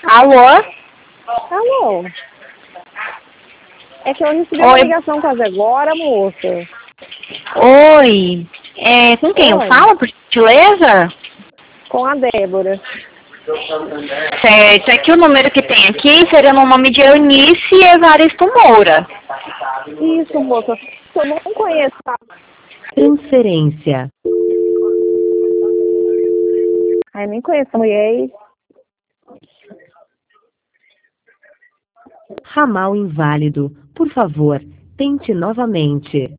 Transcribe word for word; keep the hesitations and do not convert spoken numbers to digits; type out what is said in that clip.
Alô? Alô? É que eu recebi Oi. uma ligação quase agora, moça. Oi. É, com quem eu Oi. falo, por gentileza? Com a Débora. Certo, é que o número que tem aqui seria no nome de Eunice Evaristo Moura. Isso, moça. Eu não conheço. Transferência. Ai, nem conheço a mulher. Ramal inválido. Por favor, tente novamente.